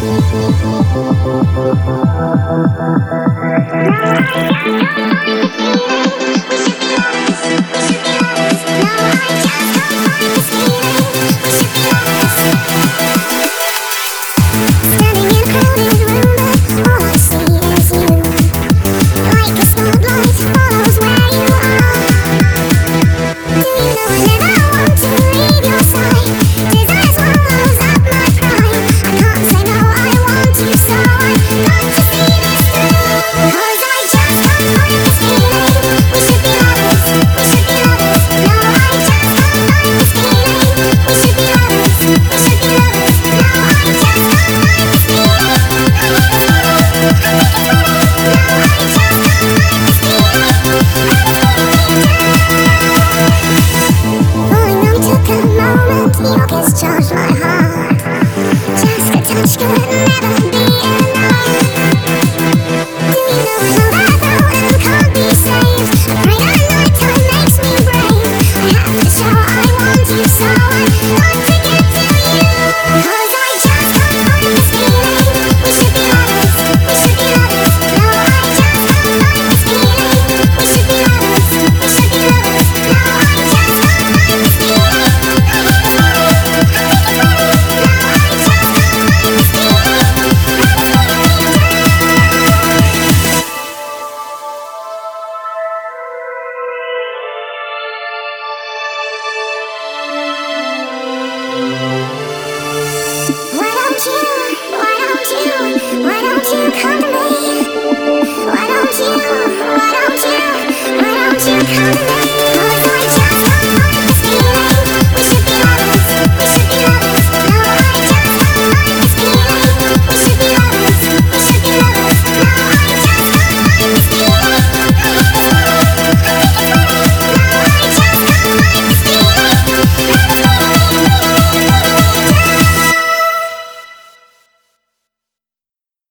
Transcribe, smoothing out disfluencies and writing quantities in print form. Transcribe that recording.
Charge my heart. Just a touch could never be enough. Do you know that mountain can't be saved? A prayer at night time makes me brave. I have to show I want you so.